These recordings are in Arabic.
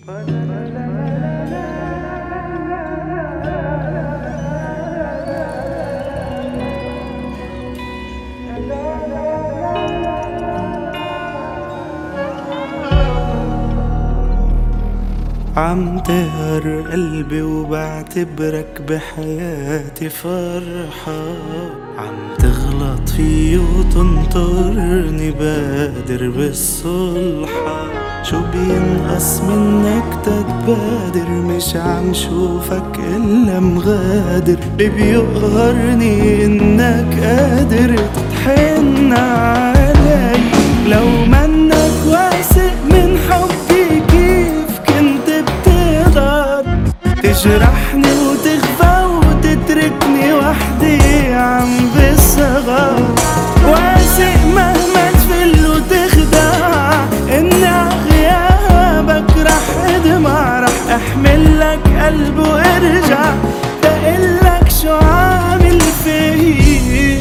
عم تهر قلبي وبعتبرك بحياتي فرحة، عم تغلط فيي وتنطرني بادر بالصلحة. شو بينقص منك تتبادر؟ مش عم شوفك إلا مغادر. اللي بيقهرني إنك قادر تتحن علي. لو منك واثق من حبي كيف كنت بتقدر تجرحني وتخفى وتتركني وحدي عم بالصغر؟ واثق مهما تفل وتخدع إني عغيابك رح أدمع، رح أحملك قلب وارجع بقلك شو عامل فيي.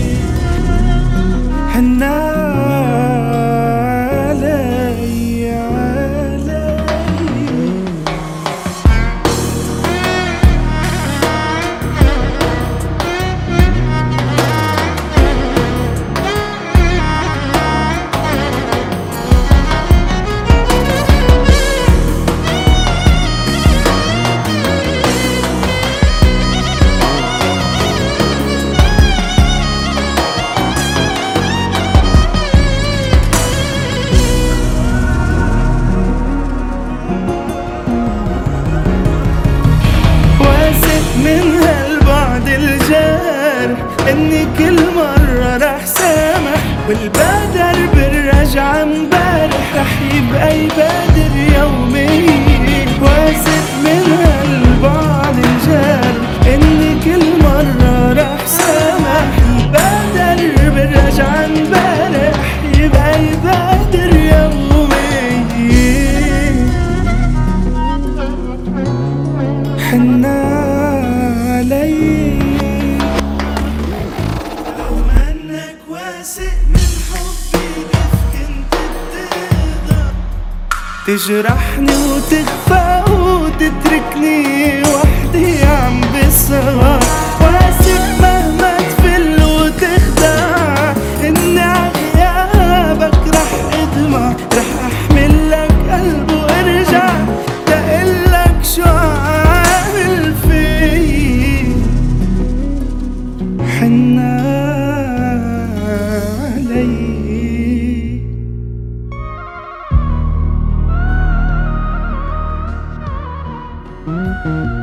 حنا من هالبعد الجارح اني كل مرة رح سامح، والبادر بالرجعة مبارح رح يبقى يبادر يومي. واثق من هالبعد الجارح اني كل مرة رح سامح، البادر بالرجعة مبارح يبقى يبادر يومي. حنا لو منك واثق من حبي كيف كنت بتقدر تجرحني وتخفى وتتركني وحدي عم بالصغر؟ واثق مهما تفل وتخدع إني عغيابك رح أدمع، رح أحملك قلب وارجع بقلك شو عامل فيي. حنا علي